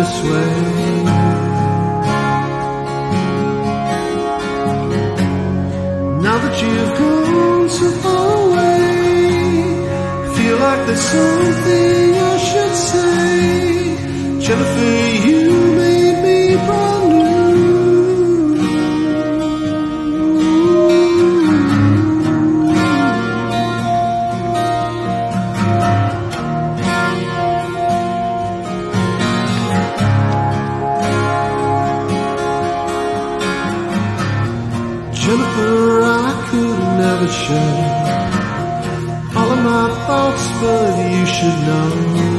this way. Now that you've gone so far away, feel like there's something I should say. Jennifer, you made me brand new. Jennifer, I could never share all of my thoughts, but you should know.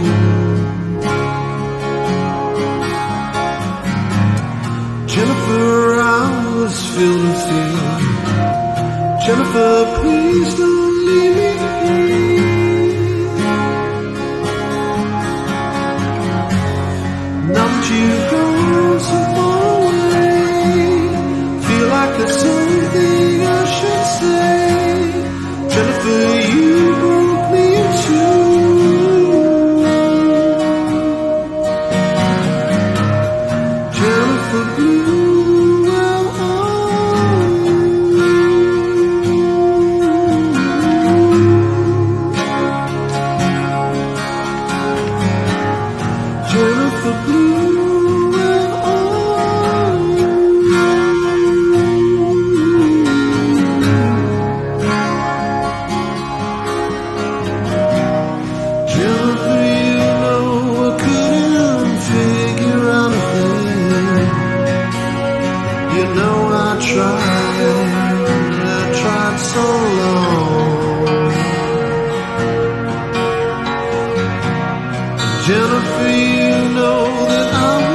Jennifer, I was filled with fear. Jennifer, please don't leave me here. Now that you've gone so far away, feel like there's something I should say. Jennifer, you broke me in two. Jennifer Blue. Jennifer Blue. I tried so long. Jennifer, you know that I